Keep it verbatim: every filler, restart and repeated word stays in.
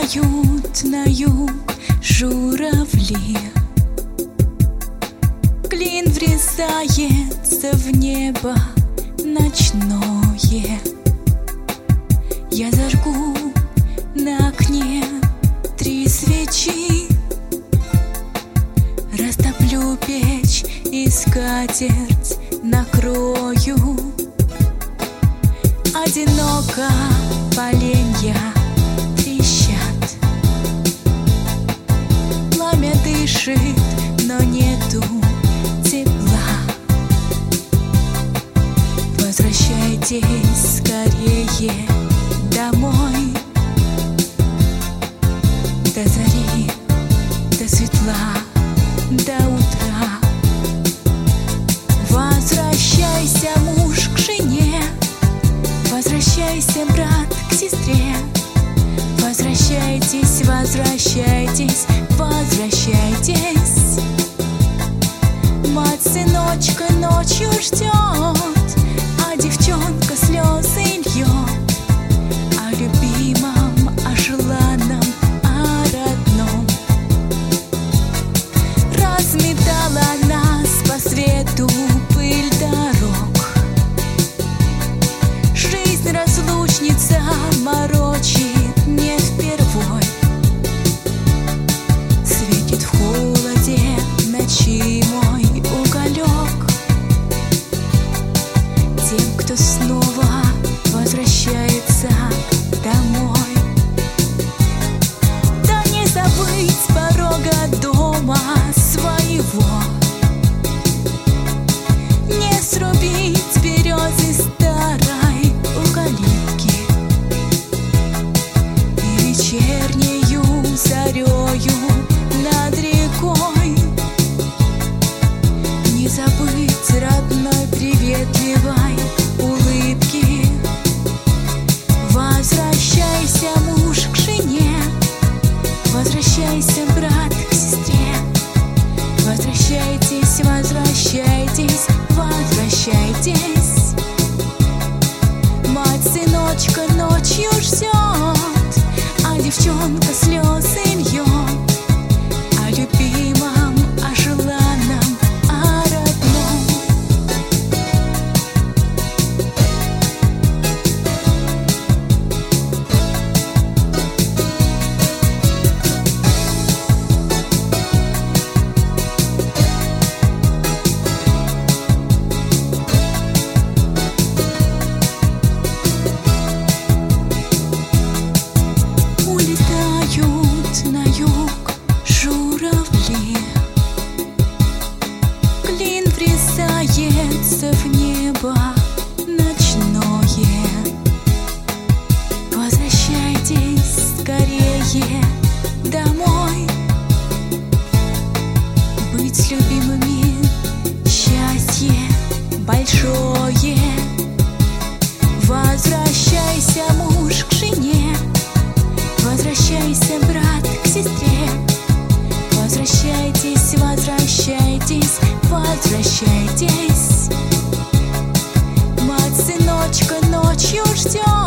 Улетают на юг журавли, клин врезается в небо ночное. Я зажгу на окне три свечи, растоплю печь и скатерть накрою. Одиноко поленья трещат, пламя дышит, но нету тепла. Возвращайтесь скорее домой, до зари, до светла, до утра. Возвращайся, муж, к жене, возвращайся, брат, к сестре. Возвращайтесь, возвращайтесь, возвращайтесь. Мать сыночка ночью ждет, а девчонка слезы льет о любимом, о желанном, о родном. Разметала нас по свету пыль дорог, жизнь разлучница морочит не впервой. Светит в холоде ночи мой уголек тем, кто снова возвращается домой. Да не забыть с порога дома своего, не срубить березы старой у калитки, и вечернею зарею над рекой не забыть родной приветливой улыбки. Возвращайся, муж, к жене, возвращайся, брат, к сестре. Возвращайтесь, возвращайтесь, возвращайтесь. Мать сыночка ночью ждет, а девчонка слезы льет о любимом, о желанном, о родном. Улетают на юг журавли, клин врезается в небо ночное. Возвращайтесь скорее домой, быть с любимыми счастье большое. Возвращайся, муж, к жене, возвращайся, брат, к сестре. Возвращайтесь, возвращайтесь, возвращайтесь. Мать сыночка ночью ждет,